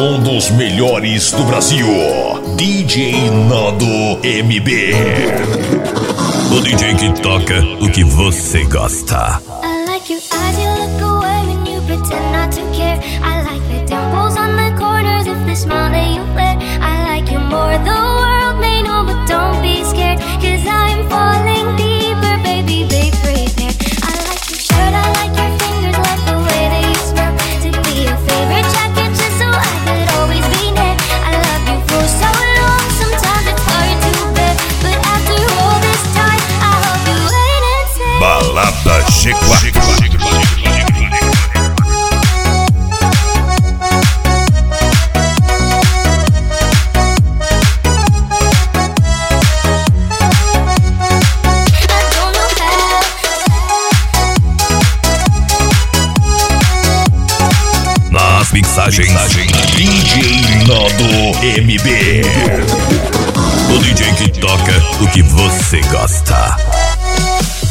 Um dos melhores do Brasil, DJ Nando MB. O DJ que toca o que você gosta. I like your eyes, you look away when you pretend not to care. I like the dimples on the corners of the smile that you wear. I like you more, the world may know, but don't be scared, 'cause I'm falling deeper, baby, be prepared. I like your shirt, I like your fingers, love the way that you smell. To be your favorite jacket, just so I could always be near. I love you for so long, sometimes it's hard to bear, but after all this time, I hope you wait and say Balada Chico. Mixagem DJ Nando MB. O DJ que toca o que você gosta.